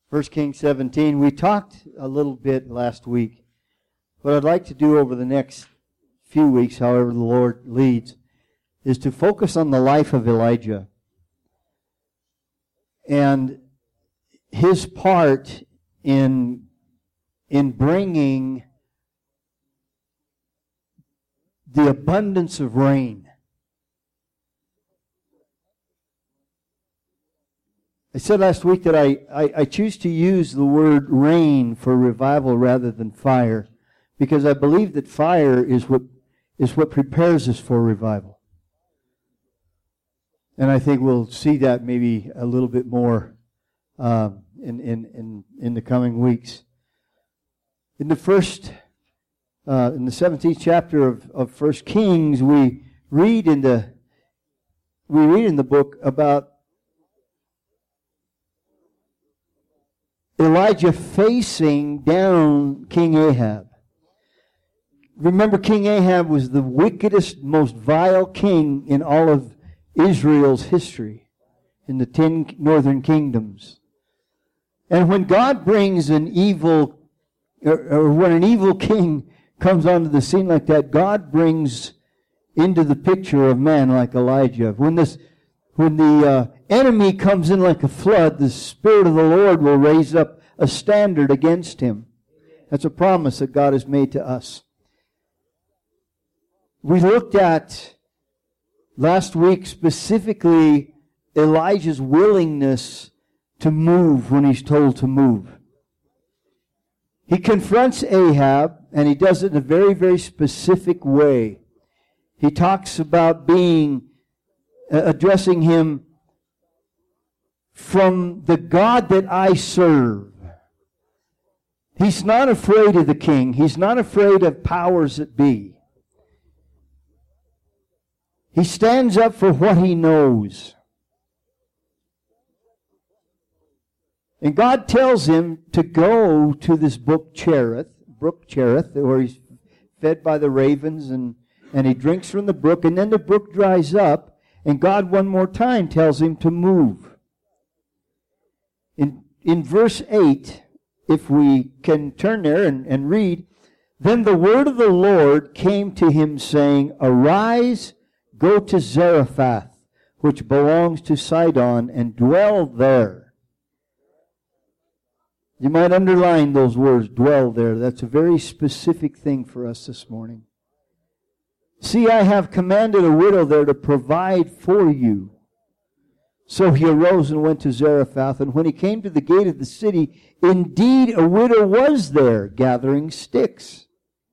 1 Kings 17. We talked a little bit last week. What I'd like to do over the next few weeks, however the Lord leads, is to focus on the life of Elijah and his part in bringing the abundance of rain. I said last week that I choose to use the word rain for revival rather than fire, because I believe that fire is what prepares us for revival. And I think we'll see that maybe a little bit more in the coming weeks. In the 17th chapter of 1 Kings, we read in the book about Elijah facing down King Ahab. Remember, King Ahab was the wickedest, most vile king in all of Israel's history, in the 10 northern kingdoms. And when God brings an evil, or when an evil king comes onto the scene like that, God brings into the picture of man like Elijah. When the enemy comes in like a flood, the Spirit of the Lord will raise up a standard against him. That's a promise that God has made to us. We looked at last week specifically Elijah's willingness to move when he's told to move. He confronts Ahab, and he does it in a very, very specific way. He talks about addressing him from the God that I serve. He's not afraid of the king. He's not afraid of powers that be. He stands up for what he knows. And God tells him to go to this brook Cherith, where he's fed by the ravens, and he drinks from the brook, and then the brook dries up, and God one more time tells him to move. In verse 8, if we can turn there and read, then the word of the Lord came to him, saying, Arise, go to Zarephath, which belongs to Sidon, and dwell there. You might underline those words, dwell there. That's a very specific thing for us this morning. See, I have commanded a widow there to provide for you. So he arose and went to Zarephath, and when he came to the gate of the city, indeed a widow was there gathering sticks.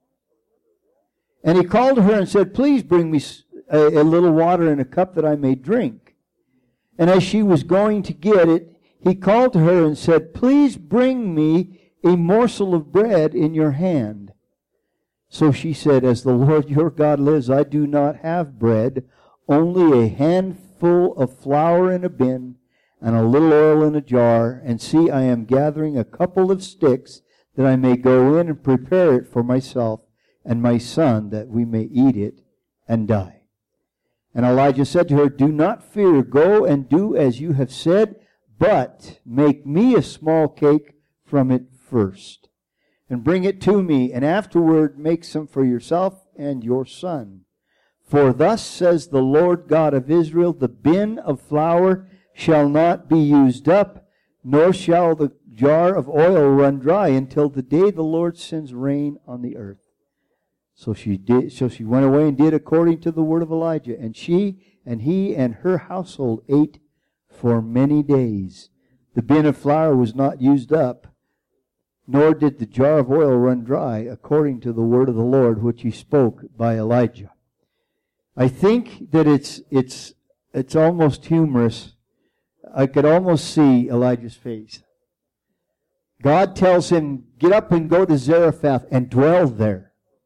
And he called to her and said, Please bring me a little water in a cup that I may drink. And as she was going to get it, he called to her and said, Please bring me a morsel of bread in your hand. So she said, As the Lord your God lives, I do not have bread, only a handful of flour in a bin and a little oil in a jar. And see, I am gathering a couple of sticks that I may go in and prepare it for myself and my son, that we may eat it and die. And Elijah said to her, Do not fear, go and do as you have said, but make me a small cake from it first, and bring it to me, and afterward make some for yourself and your son. For thus says the Lord God of Israel, the bin of flour shall not be used up, nor shall the jar of oil run dry, until the day the Lord sends rain on the earth. So she went away and did according to the word of Elijah. And she and he and her household ate for many days. The bin of flour was not used up, nor did the jar of oil run dry, according to the word of the Lord which he spoke by Elijah. I think that it's almost humorous. I could almost see Elijah's face. God tells him, Get up and go to Zarephath and dwell there.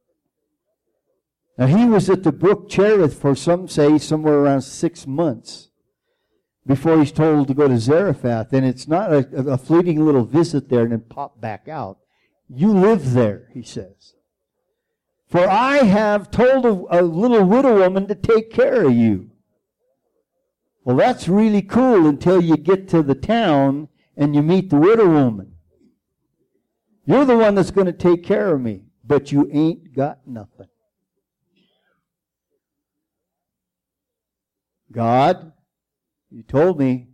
Now, he was at the brook Cherith for some say somewhere around 6 months before he's told to go to Zarephath. And it's not a fleeting little visit there and then pop back out. You live there, he says. For I have told a little widow woman to take care of you. Well, that's really cool until you get to the town and you meet the widow woman. You're the one that's going to take care of me, but you ain't got nothing. God, you told me,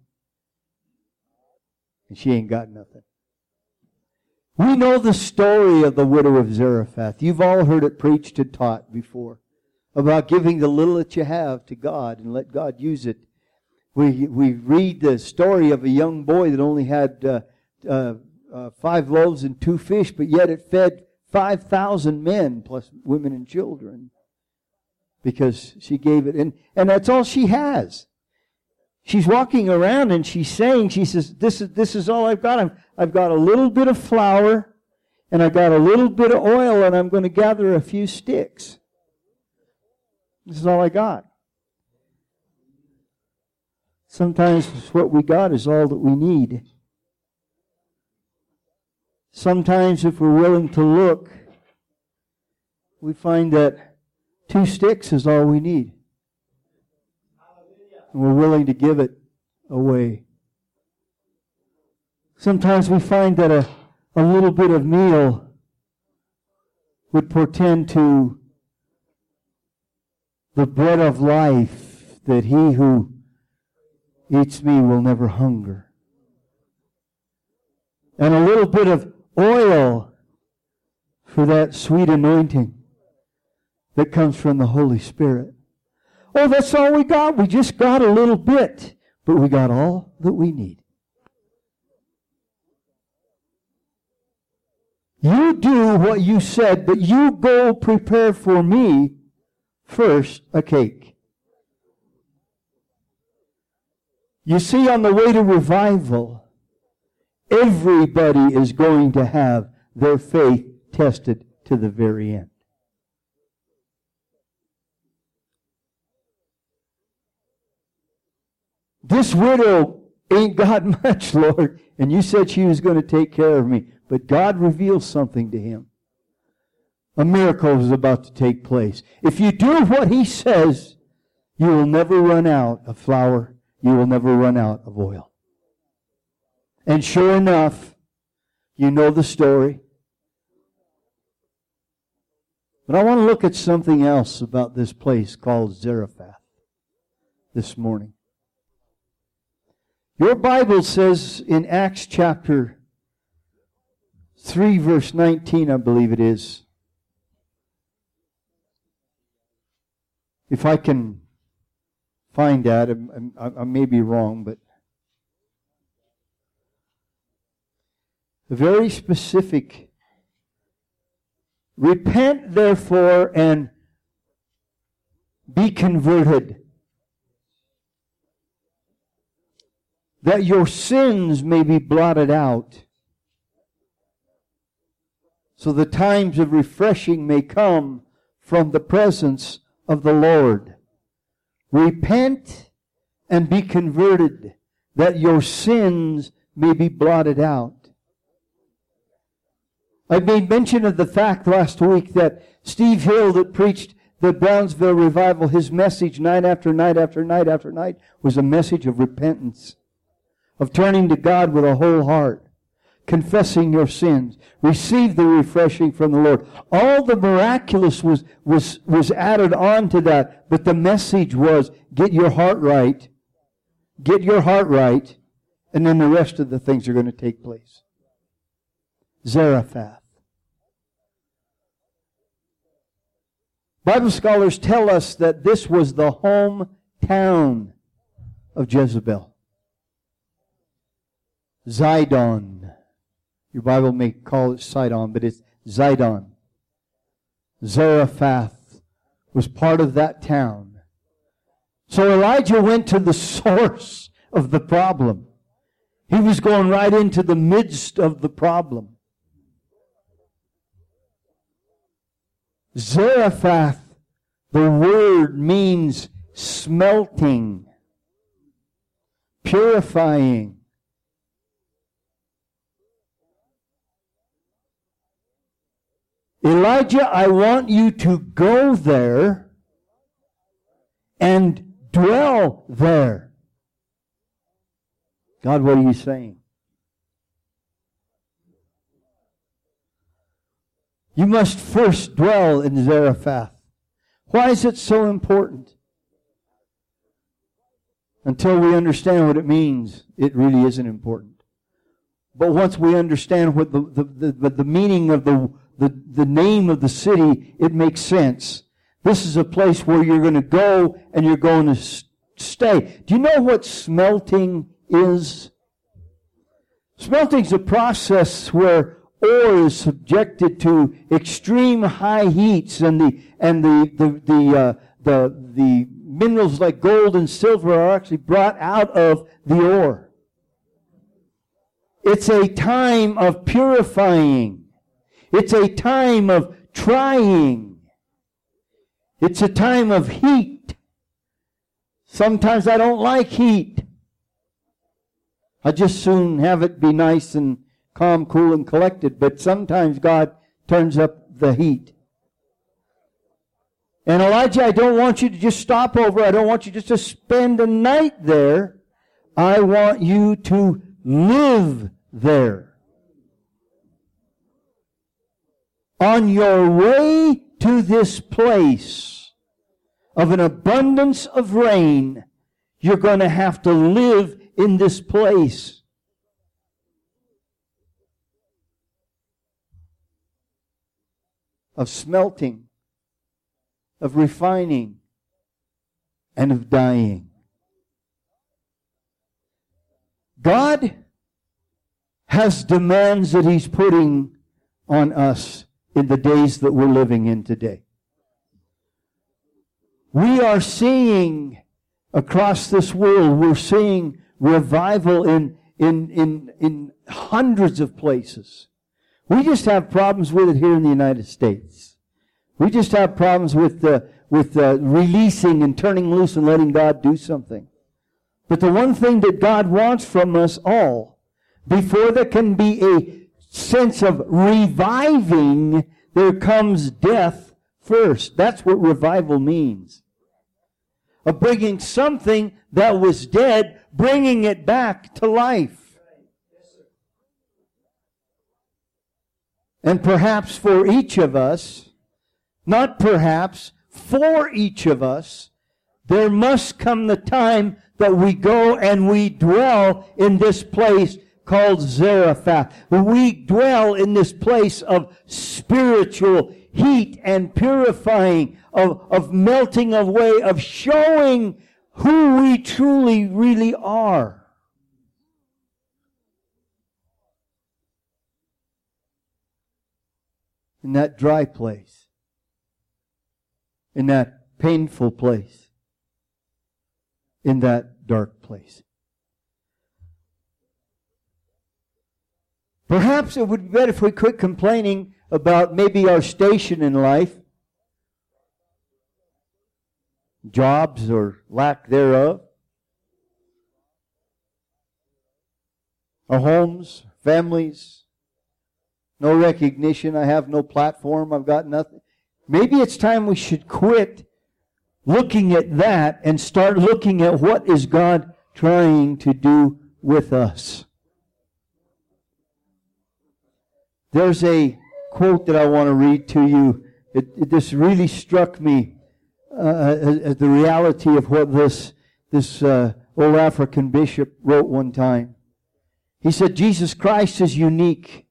and she ain't got nothing. We know the story of the widow of Zarephath. You've all heard it preached and taught before about giving the little that you have to God and let God use it. We read the story of a young boy that only had 5 loaves and 2 fish, but yet it fed 5,000 men plus women and children because she gave it. And that's all she has. She's walking around and she's saying, she says, this is all I've got. I've got a little bit of flour and I've got a little bit of oil and I'm going to gather a few sticks. This is all I got. Sometimes what we got is all that we need. Sometimes if we're willing to look, we find that 2 sticks is all we need. And we're willing to give it away. Sometimes we find that a little bit of meal would portend to the bread of life, that he who eats me will never hunger. And a little bit of oil for that sweet anointing that comes from the Holy Spirit. Oh, that's all we got. We just got a little bit, but we got all that we need. You do what you said, but you go prepare for me first a cake. You see, on the way to revival, everybody is going to have their faith tested to the very end. This widow ain't got much, Lord, and you said she was going to take care of me. But God reveals something to him. A miracle is about to take place. If you do what he says, you will never run out of flour. You will never run out of oil. And sure enough, you know the story. But I want to look at something else about this place called Zarephath this morning. Your Bible says in Acts chapter 3, verse 19, I believe it is. If I can find that, I may be wrong, but a very specific. Repent, therefore, and be converted, that your sins may be blotted out, so the times of refreshing may come from the presence of the Lord. Repent and be converted, that your sins may be blotted out. I made mention of the fact last week that Steve Hill, that preached the Brownsville revival, his message night after night after night after night was a message of repentance, of turning to God with a whole heart, confessing your sins, receive the refreshing from the Lord. All the miraculous was added on to that, but the message was, get your heart right, and then the rest of the things are going to take place. Zarephath. Bible scholars tell us that this was the hometown of Jezebel. Zidon. Your Bible may call it Sidon, but it's Zidon. Zarephath was part of that town. So Elijah went to the source of the problem. He was going right into the midst of the problem. Zarephath, the word means smelting, purifying. Elijah, I want you to go there and dwell there. God, what are you saying? You must first dwell in Zarephath. Why is it so important? Until we understand what it means, it really isn't important. But once we understand what the meaning of the name of the city, it makes sense. This is a place where you're going to go and you're going to stay. Do you know what smelting is? Smelting is a process where ore is subjected to extreme high heats, and the minerals like gold and silver are actually brought out of the ore. It's a time of purifying. It's a time of trying. It's a time of heat. Sometimes I don't like heat. I just soon have it be nice and calm, cool, and collected. But sometimes God turns up the heat. And Elijah, I don't want you to just stop over. I don't want you just to spend a night there. I want you to live there. On your way to this place of an abundance of rain, you're going to have to live in this place. Of smelting, of refining, and of dying. God has demands that He's putting on us in the days that we're living in today. We are seeing across this world, we're seeing revival in hundreds of places. We just have problems with it here in the United States. We just have problems with releasing and turning loose and letting God do something. But the one thing that God wants from us all, before there can be a sense of reviving, there comes death first. That's what revival means. Of bringing something that was dead, bringing it back to life. And perhaps for each of us, not perhaps, for each of us, there must come the time that we go and we dwell in this place called Zarephath. We dwell in this place of spiritual heat and purifying, of melting away, of showing who we truly, really are. In that dry place. In that painful place. In that dark place. Perhaps it would be better if we quit complaining about maybe our station in life, jobs or lack thereof, our homes, families, no recognition, I have no platform, I've got nothing. Maybe it's time we should quit looking at that and start looking at what is God trying to do with us. There's a quote that I want to read to you. This really struck me as the reality of what this old African bishop wrote one time. He said, Jesus Christ is unique.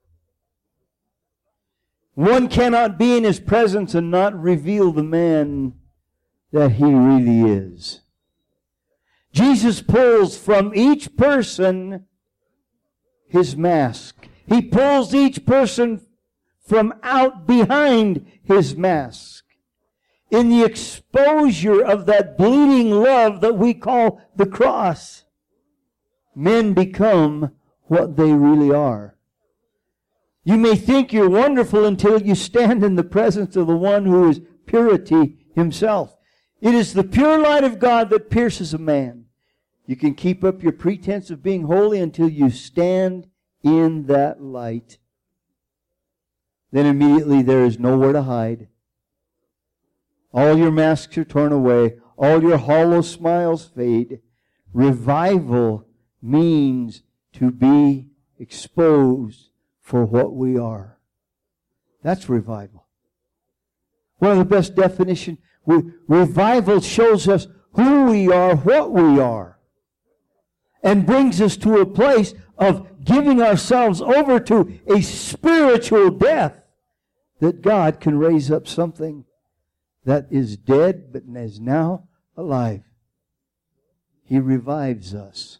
One cannot be in His presence and not reveal the man that He really is. Jesus pulls from each person his mask. He pulls each person from out behind his mask. In the exposure of that bleeding love that we call the cross, men become what they really are. You may think you're wonderful until you stand in the presence of the one who is purity Himself. It is the pure light of God that pierces a man. You can keep up your pretense of being holy until you stand in that light. Then immediately there is nowhere to hide. All your masks are torn away. All your hollow smiles fade. Revival means to be exposed for what we are. That's revival. One of the best definitions, revival shows us who we are, what we are, and brings us to a place of giving ourselves over to a spiritual death, that God can raise up something that is dead but is now alive. He revives us.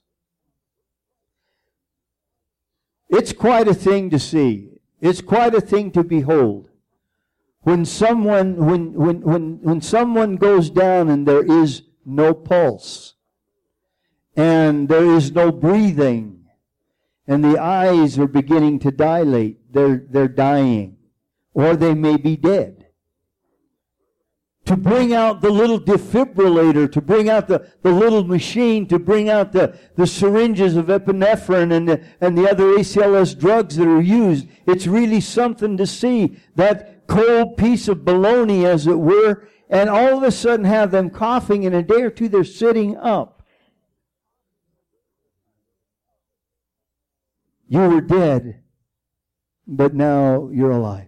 It's quite a thing to see. It's quite a thing to behold. When someone goes down and there is no pulse, and there is no breathing, and the eyes are beginning to dilate, they're dying, or they may be dead. To bring out the little defibrillator, to bring out the little machine, to bring out the syringes of epinephrine and the other ACLS drugs that are used, it's really something to see that cold piece of bologna, as it were, and all of a sudden have them coughing. In a day or two they're sitting up. You were dead, but now you're alive.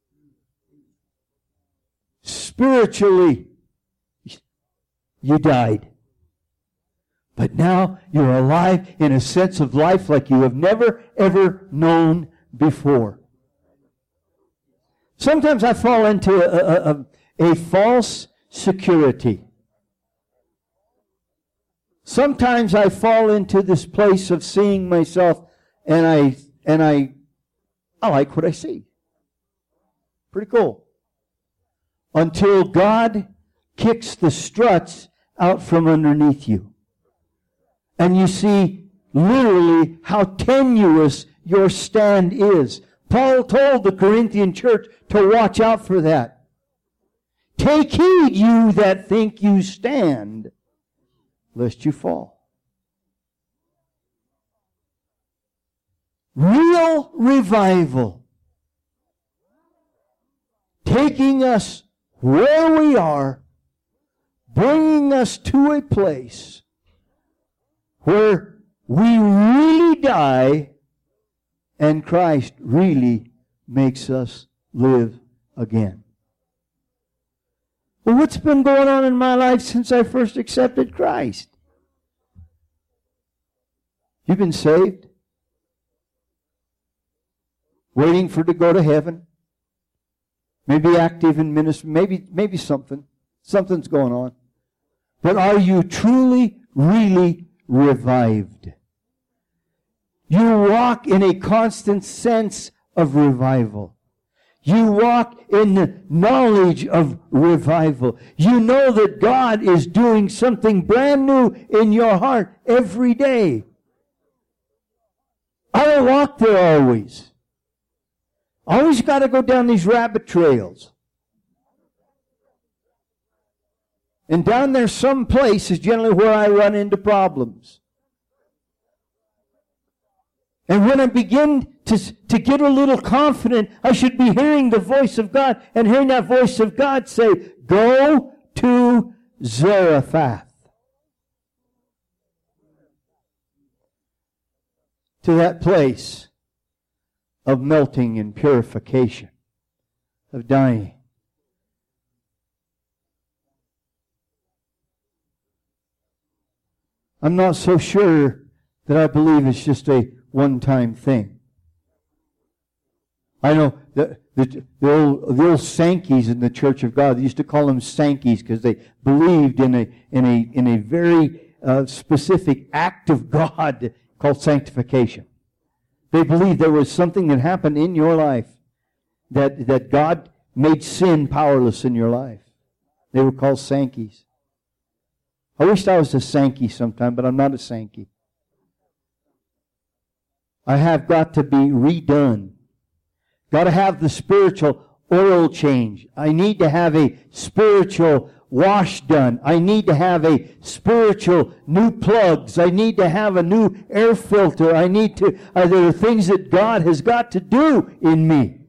Spiritually, you died. But now you're alive in a sense of life like you have never, ever known before. Sometimes I fall into a false security. Sometimes I fall into this place of seeing myself, and I like what I see. Pretty cool. Until God kicks the struts out from underneath you. And you see literally how tenuous your stand is. Paul told the Corinthian church to watch out for that. Take heed, you that think you stand, lest you fall. Real revival. Taking us where we are, bringing us to a place where we really die and Christ really makes us live again. Well, what's been going on in my life since I first accepted Christ? You've been saved? Waiting for to go to heaven? Maybe active in ministry, maybe something's going on. But are you truly, really revived? You walk in a constant sense of revival. You walk in the knowledge of revival. You know that God is doing something brand new in your heart every day. I don't walk there always. Always got to go down these rabbit trails. And down there some place is generally where I run into problems. And when I begin to get a little confident, I should be hearing the voice of God, and hearing that voice of God say, go to Zarephath. To that place of melting and purification, of dying. I'm not so sure that I believe it's just a one-time thing. I know the old Sankeys in the Church of God, they used to call them Sankeys because they believed in a very specific act of God called sanctification. They believed there was something that happened in your life that God made sin powerless in your life. They were called Sankeys. I wished I was a Sankey sometime, but I'm not a Sankey. I have got to be redone. Got to have the spiritual oil change. I need to have a spiritual wash done. I need to have a spiritual new plugs. I need to have a new air filter. There are things that God has got to do in me.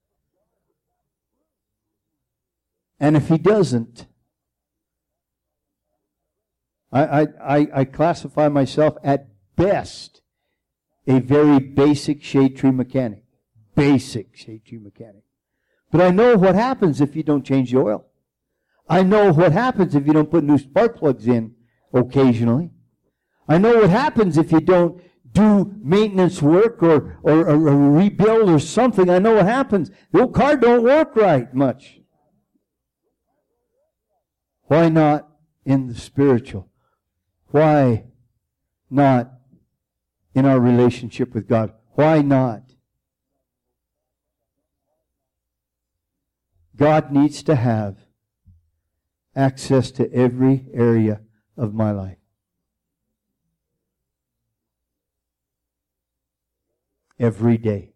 And if He doesn't, I classify myself at best a very basic shade tree mechanic. Basic shade tree mechanic. But I know what happens if you don't change the oil. I know what happens if you don't put new spark plugs in occasionally. I know what happens if you don't do maintenance work or rebuild or something. I know what happens. The old car don't work right much. Why not in the spiritual? Why not in our relationship with God? Why not? God needs to have access to every area of my life. Every day.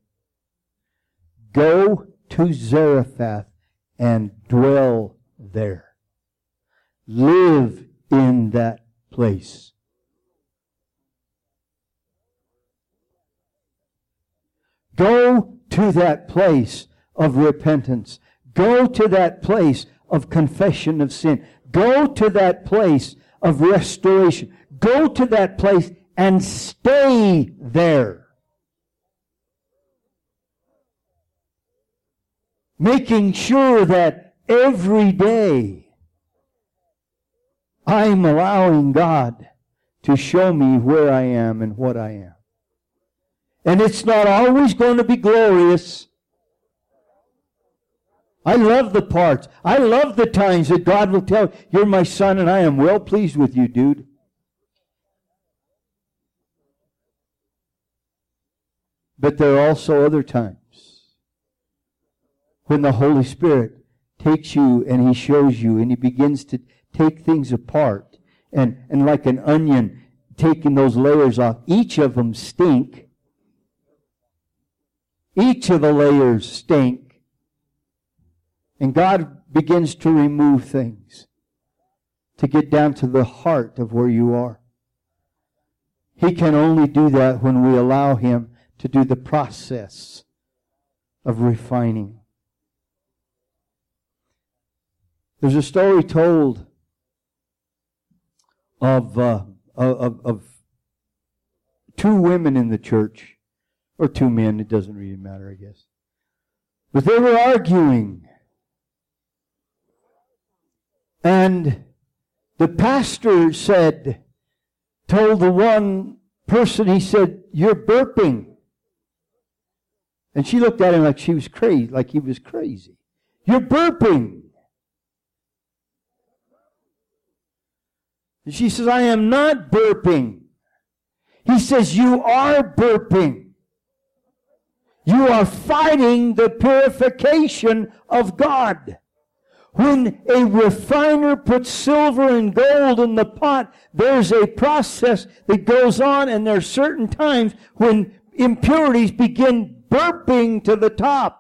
Go to Zarephath and dwell there. Live in that place. Go to that place of repentance. Go to that place of confession of sin. Go to that place of restoration. Go to that place and stay there. Making sure that every day I'm allowing God to show me where I am and what I am. And it's not always going to be glorious. I love the parts. I love the times that God will tell, you're my son and I am well pleased with you, dude. But there are also other times when the Holy Spirit takes you and He shows you and He begins to take things apart and like an onion, taking those layers off. Each of them stink. Each of the layers stink. And God begins to remove things to get down to the heart of where you are. He can only do that when we allow Him to do the process of refining. There's a story told of two women in the church, or two men, it doesn't really matter, I guess. But they were arguing. And the pastor told the one person, he said, "You're burping." And she looked at him like she was crazy, like he was crazy. "You're burping." And she says, "I am not burping." He says, "You are burping. You are fighting the purification of God. When a refiner puts silver and gold in the pot, there's a process that goes on, and there are certain times when impurities begin burping to the top.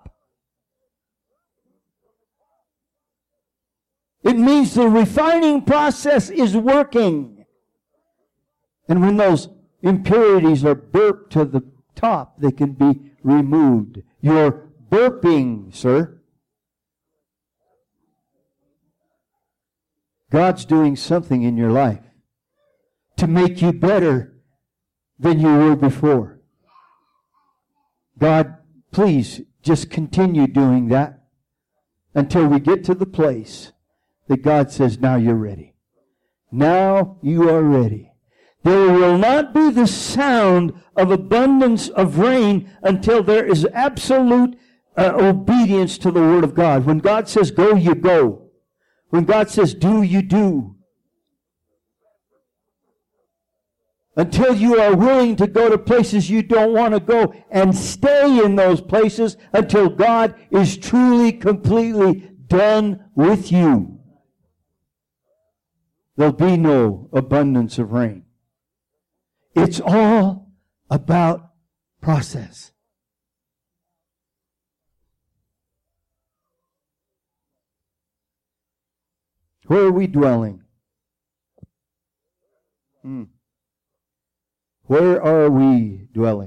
It means the refining process is working. And when those impurities are burped to the top, they can be removed. You're burping, sir. God's doing something in your life to make you better than you were before. God, please just continue doing that until we get to the place that God says, now you're ready. Now you are ready. There will not be the sound of abundance of rain until there is absolute obedience to the Word of God. When God says go, you go. When God says do, you do. Until you are willing to go to places you don't want to go and stay in those places until God is truly, completely done with you. There'll be no abundance of rain. It's all about process. Where are we dwelling? Where are we dwelling?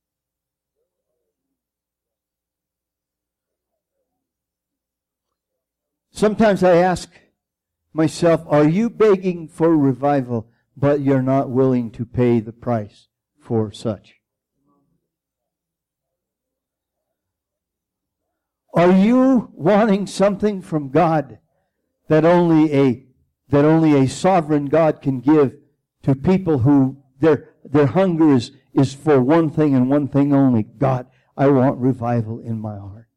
Sometimes I ask myself, are you begging for revival, but you're not willing to pay the price for such? Are you wanting something from God that only a sovereign God can give to people who their hunger is for one thing and one thing only? God, I want revival in my heart.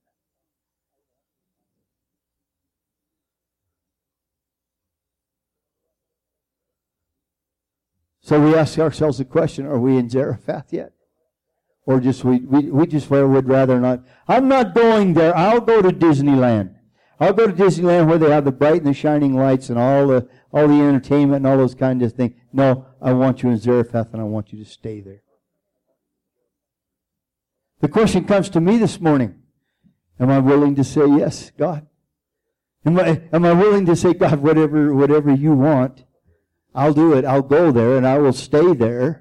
So we ask ourselves the question, are we in Zarephath yet? Or just we just would rather not. I'm not going there. I'll go to Disneyland. I'll go to Disneyland where they have the bright and the shining lights and all the entertainment and all those kinds of things. No, I want you in Zarephath and I want you to stay there. The question comes to me this morning. Am I willing to say yes, God? Am I willing to say, God, whatever you want, I'll do it. I'll go there and I will stay there.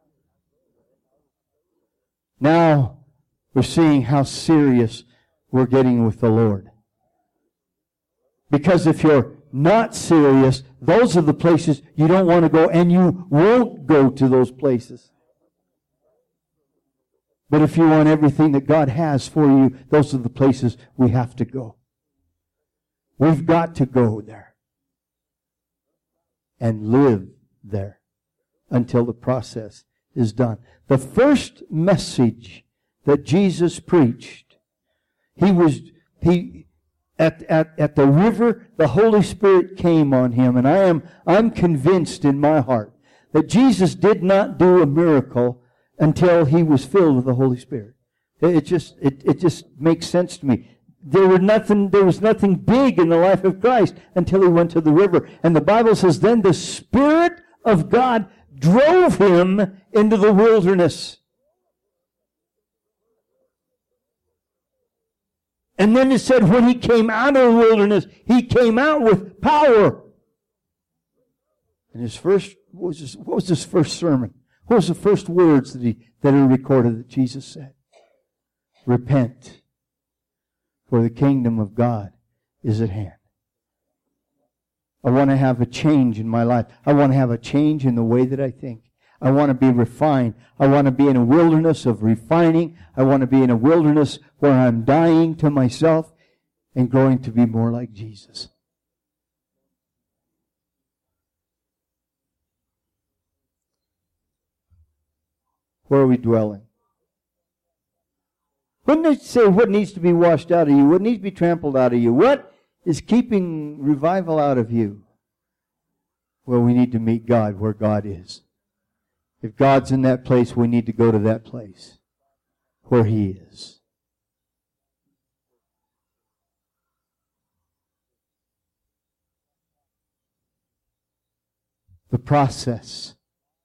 Now we're seeing how serious we're getting with the Lord. Because if you're not serious, those are the places you don't want to go, and you won't go to those places. But if you want everything that God has for you, those are the places we have to go. We've got to go there and live there until the process is done. The first message that Jesus preached, at the river, the Holy Spirit came on him, and I'm convinced in my heart that Jesus did not do a miracle until he was filled with the Holy Spirit. It just makes sense to me. There was nothing big in the life of Christ until he went to the river. And the Bible says, then the Spirit of God drove him into the wilderness. And then it said when he came out of the wilderness, he came out with power. And what was his first sermon? What was the first words that are recorded that Jesus said? Repent, for the kingdom of God is at hand. I want to have a change in my life. I want to have a change in the way that I think. I want to be refined. I want to be in a wilderness of refining. I want to be in a wilderness where I'm dying to myself and growing to be more like Jesus. Where are we dwelling? Wouldn't it say what needs to be washed out of you? What needs to be trampled out of you? What is keeping revival out of you? Well, we need to meet God where God is. If God's in that place, we need to go to that place where He is. The process.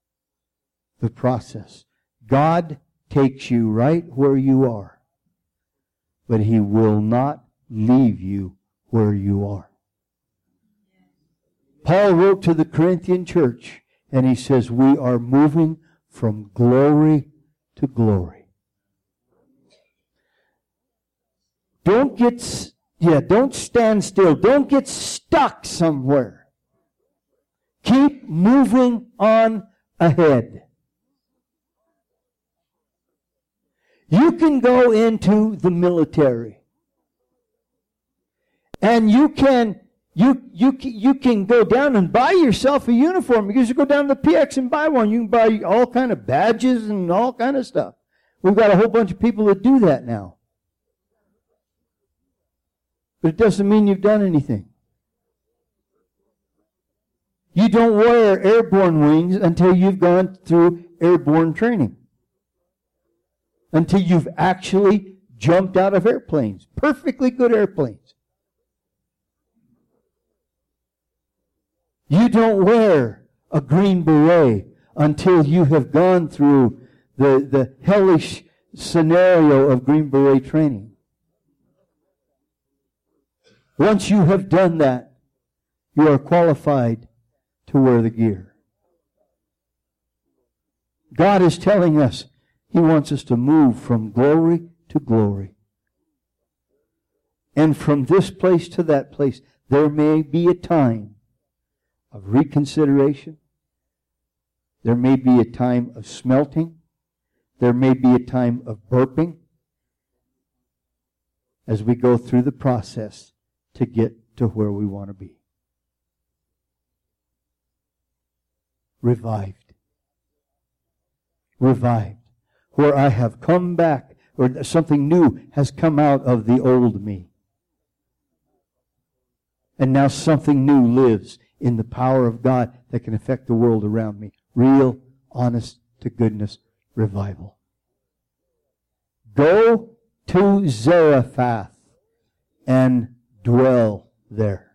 God takes you right where you are, but He will not leave you where you are. Paul wrote to the Corinthian church, and he says, we are moving from glory to glory. Don't stand still. Don't get stuck somewhere. Keep moving on ahead. You can go into the military, and you can go down and buy yourself a uniform. You can go down to the PX and buy one. You can buy all kind of badges and all kind of stuff. We've got a whole bunch of people that do that now. But it doesn't mean you've done anything. You don't wear airborne wings until you've gone through airborne training. Until you've actually jumped out of airplanes. Perfectly good airplanes. You don't wear a green beret until you have gone through the hellish scenario of green beret training. Once you have done that, you are qualified to wear the gear. God is telling us He wants us to move from glory to glory. And from this place to that place, there may be a time of reconsideration. There may be a time of smelting. There may be a time of burping. as we go through the process to get to where we want to be. Revived. Revived. Where I have come back, or something new has come out of the old me. And now something new lives in the power of God that can affect the world around me. Real, honest to goodness revival. Go to Zarephath and dwell there.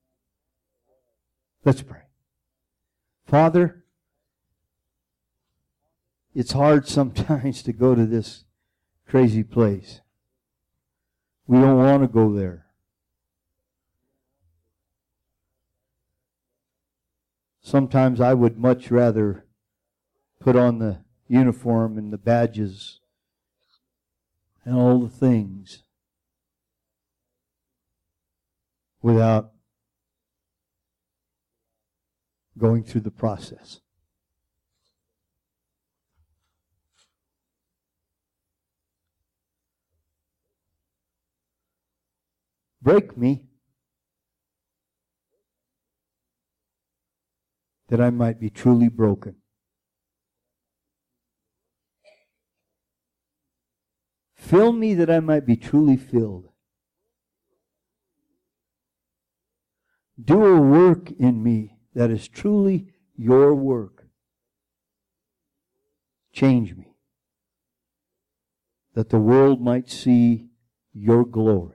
Let's pray. Father, it's hard sometimes to go to this crazy place. We don't want to go there. Sometimes I would much rather put on the uniform and the badges and all the things without going through the process. Break me that I might be truly broken. Fill me that I might be truly filled. Do a work in me that is truly your work. Change me, that the world might see your glory.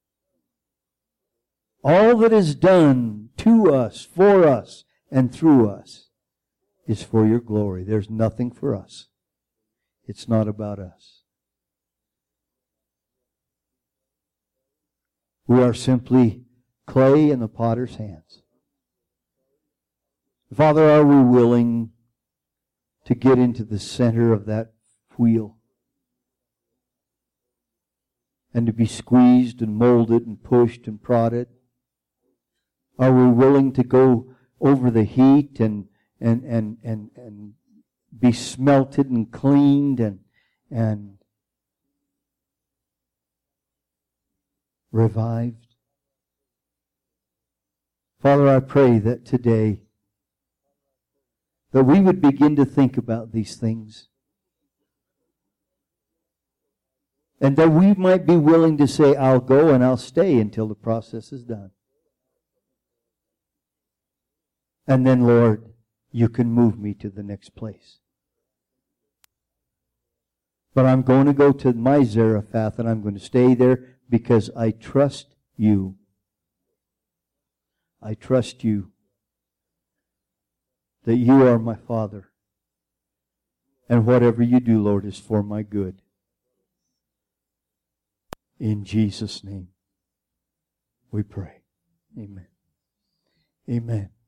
All that is done to us, for us, and through us is for your glory. There's nothing for us. It's not about us. We are simply clay in the potter's hands. Father, are we willing to get into the center of that wheel and to be squeezed and molded and pushed and prodded? Are we willing to go over the heat and be smelted and cleaned and revived? Father, I pray that today that we would begin to think about these things. And that we might be willing to say, I'll go and I'll stay until the process is done. And then, Lord, you can move me to the next place. But I'm going to go to my Zarephath and I'm going to stay there because I trust you. I trust you that you are my Father. And whatever you do, Lord, is for my good. In Jesus' name we pray. Amen. Amen.